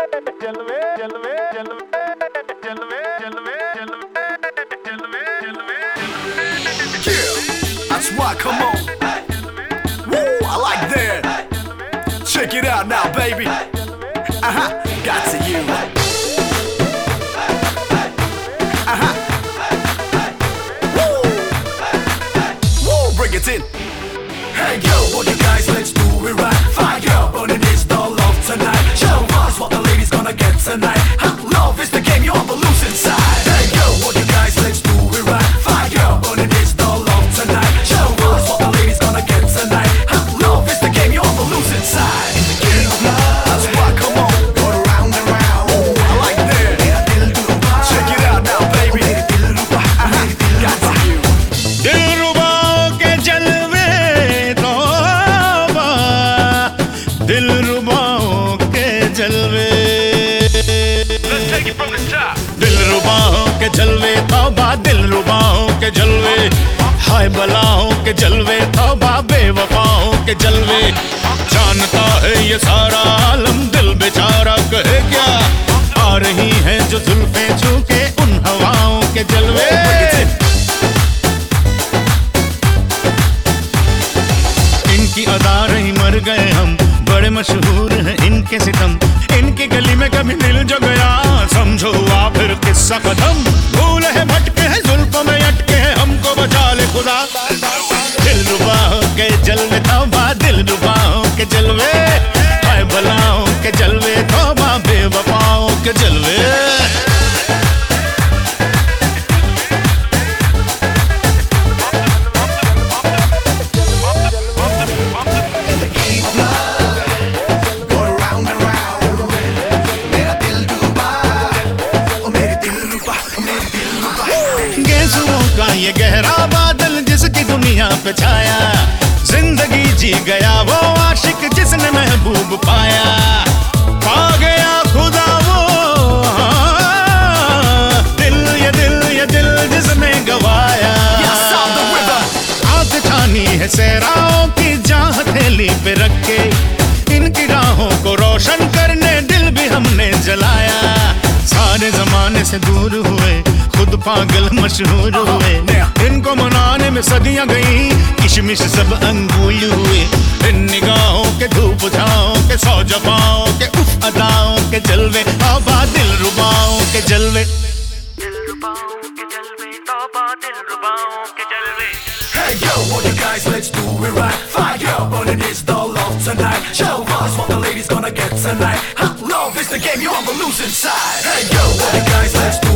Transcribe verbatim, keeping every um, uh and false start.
जलवे जलवे जलवे जलवे जलवे जलवे जलवे जलवे Yeah, that's why, come on. Woo, I like that. Check it out now, baby. Uh-huh, got to you. Uh-huh. Woo. Woo, bring it in. Hey yo, all you guys, let's do it right. Fire burning is the love tonight. Show us what the ladies gonna get tonight. Huh? Love is the game, you're on the losing side. Hey yo, all you guys, let's do it right. Fire burning is the love tonight. Show us what the ladies gonna get tonight. Huh? Love is the game, you're on the losing side. In the game of love, that's why, come on, go round and round. Ooh, I like that. Check it out now, baby. Uh-huh, got to you. दिलरुबाओं के जलवे, Let's take it from the top. दिलरुबाओं के जलवे तौबा, दिलरुबाओं के जलवे, हाय बलाओं के जलवे तौबा, बेवफाओं के जलवे। जानता है ये सारा आलम, दिल बेचारा कहे क्या। आ रही हैं जो जुल्फे झुके उन हवाओं के जलवे। इनकी अदा रही मर गए हम, बड़े मशहूर हैं इनके सितम। इनकी गली में कभी मिल जो गया, समझो हुआ फिर किस्सा खत्म। भूल है भटके हैं, जुल्फों में अटके हैं, हमको बचा ले खुदा। दिलरुबाओं के जलवे तौबा, दिलरुबाओं के जलवे, हाय बलाओं के जलवे तौबा, बेवफाओं के जलवे। का ये गहरा बादल जिसकी दुनिया पे छाया, जिंदगी जी गया वो आशिक जिसने महबूब पाया। पा गया खुदा वो दिल, ये दिल ये दिल जिसने गवाया। आंख छानी है सहराओं की जहाँ हथेली पे रख के, इनकी राहों को रोशन करने दिल भी हमने जलाया। सारे जमाने से दूर हुए, खुद पागल मशहूर हुए, इनको मनाने में सदियां गई, किशमिश सब अंगूल हुए। इन निगाहों के धूप छाओं के, सौ जफाओं के, उफ अदाओं के जलवे, तौबा दिलरुबाओं के जलवे। दिलरुबाओं के जलवे तौबा, दिलरुबाओं के जलवे। Hey yo, all you guys, let's do it right. Fire burning is the love tonight. Show us what the ladies gonna get tonight. Huh? Love is the game, you're on the losing side. Hey yo, all you guys, let's do